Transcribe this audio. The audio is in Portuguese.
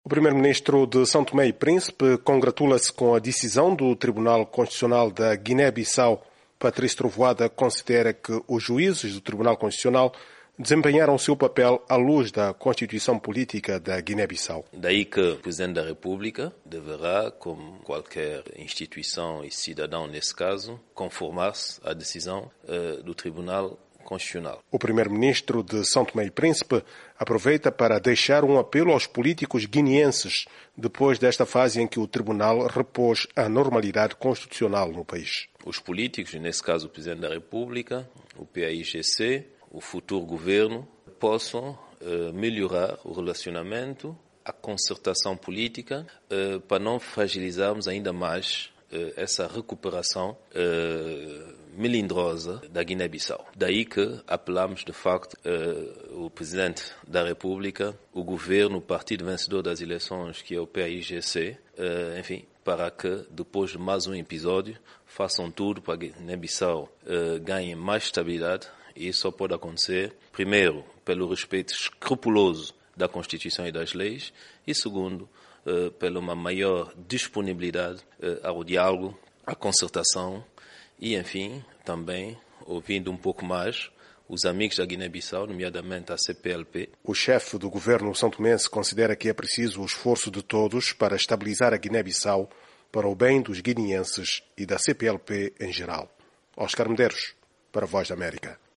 O primeiro-ministro de São Tomé e Príncipe congratula-se com a decisão do Tribunal Constitucional da Guiné-Bissau. Patrício Trovoada considera que os juízes do Tribunal Constitucional desempenharam o seu papel à luz da Constituição Política da Guiné-Bissau. Daí que o Presidente da República deverá, como qualquer instituição e cidadão nesse caso, conformar-se à decisão do Tribunal Constitucional. O primeiro-ministro de São Tomé e Príncipe aproveita para deixar um apelo aos políticos guineenses depois desta fase em que o tribunal repôs a normalidade constitucional no país. Os políticos, nesse caso o Presidente da República, o PAIGC, o futuro governo, possam melhorar o relacionamento, a concertação política, para não fragilizarmos ainda mais essa recuperação melindrosa da Guiné-Bissau. Daí que apelamos, de facto, o Presidente da República, o governo, o partido vencedor das eleições, que é o PAIGC, para que, depois de mais um episódio, façam tudo para que a Guiné-Bissau ganhe mais estabilidade. E isso só pode acontecer, primeiro, pelo respeito escrupuloso da Constituição e das leis, e segundo, pela uma maior disponibilidade ao diálogo, à concertação e, enfim, também ouvindo um pouco mais os amigos da Guiné-Bissau, nomeadamente a CPLP. O chefe do governo são-tomense considera que é preciso o esforço de todos para estabilizar a Guiné-Bissau para o bem dos guineenses e da CPLP em geral. Oscar Medeiros, para a Voz da América.